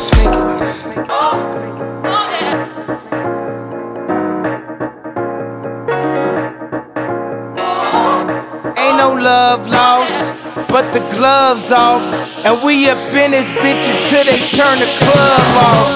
Ain't no love lost, but the gloves off. And we up in this bitch until they turn the club off.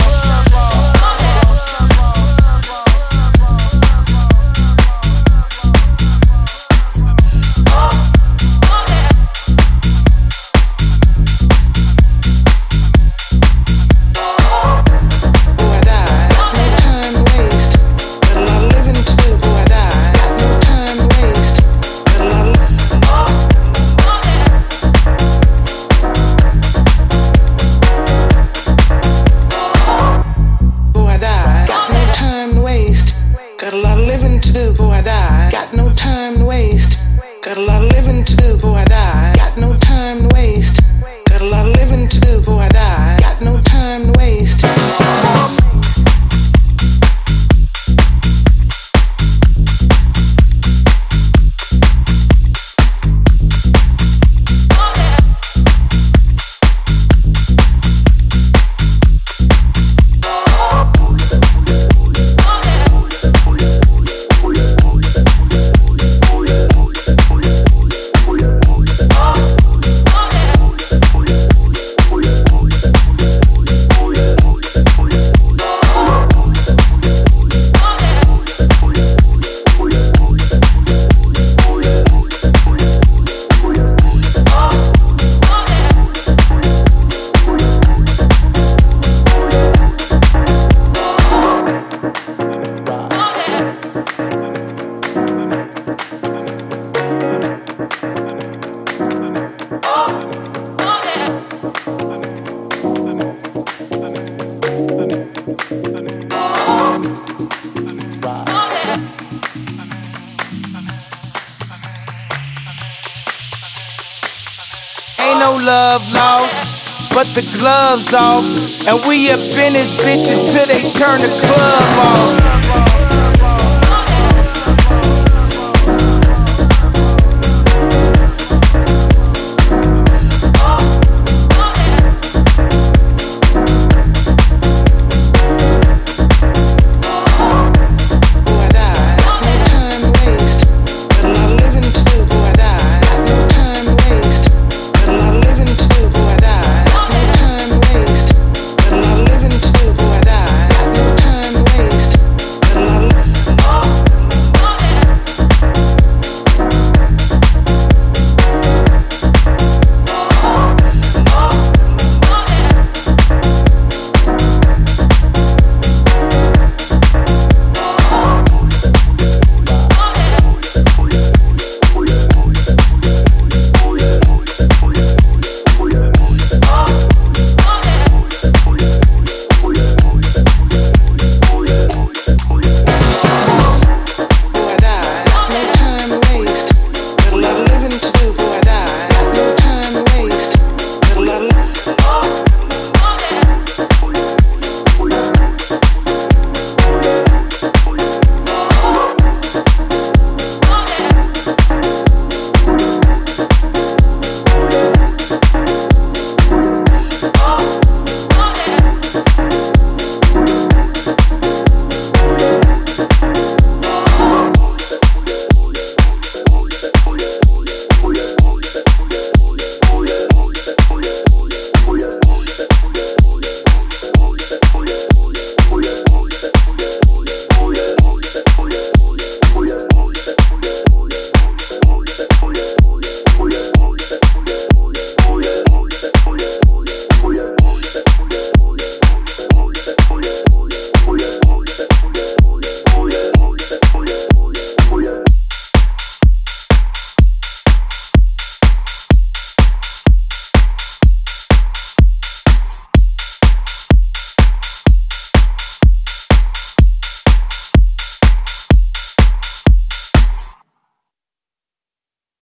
Got a lot of living to do before I die. Got no time to waste. Got a lot of living to do before I die. Got no time to waste. Got a lot of living to do before I die. Got no time to waste. Ain't no love lost, but the gloves off. And we up in this bitch until they turn the club off.